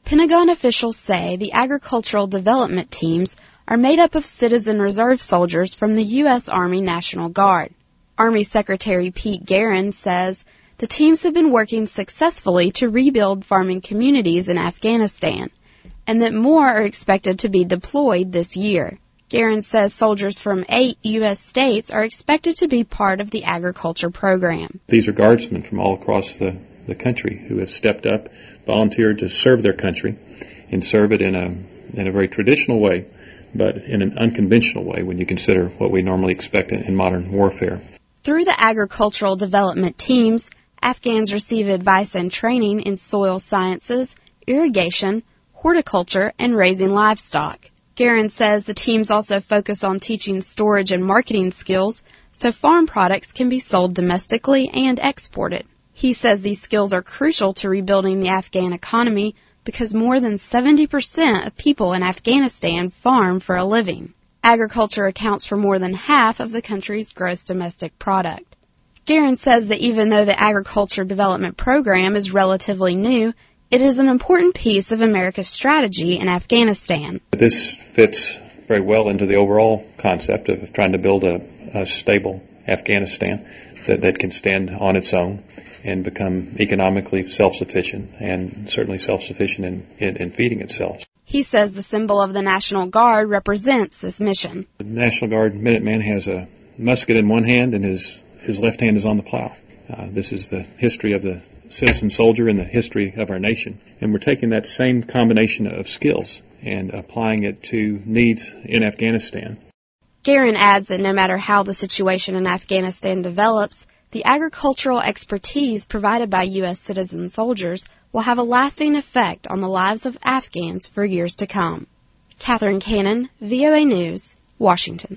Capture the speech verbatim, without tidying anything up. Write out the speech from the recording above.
Pentagon officials say the agricultural development teams are made up of citizen reserve soldiers from the U S. Army National Guard. Army Secretary Pete Guerin says the teams have been working successfully to rebuild farming communities in Afghanistan, and that more are expected to be deployed this year. Guerin says soldiers from eight U S states are expected to be part of the agriculture program. These are guardsmen from all across the, the country who have stepped up, volunteered to serve their country, and serve it in a in a very traditional way, but in an unconventional way when you consider what we normally expect in modern warfare. Through the agricultural development teams, Afghans receive advice and training in soil sciences, irrigation, horticulture, and raising livestock. Guerin says the teams also focus on teaching storage and marketing skills so farm products can be sold domestically and exported. He says these skills are crucial to rebuilding the Afghan economy because more than seventy percent of people in Afghanistan farm for a living. Agriculture accounts for more than half of the country's gross domestic product. Guerin says that even though the Agriculture Development Program is relatively new, it is an important piece of America's strategy in Afghanistan. This fits very well into the overall concept of trying to build a, a stable Afghanistan that, that can stand on its own and become economically self-sufficient and certainly self-sufficient in, in, in feeding itself. He says the symbol of the National Guard represents this mission. The National Guard Minuteman has a musket in one hand and his, his left hand is on the plow. Uh, this is the history of the citizen soldier and the history of our nation. And we're taking that same combination of skills and applying it to needs in Afghanistan. Guerin adds that no matter how the situation in Afghanistan develops, the agricultural expertise provided by U S citizen soldiers will have a lasting effect on the lives of Afghans for years to come. Catherine Cannon, V O A News, Washington.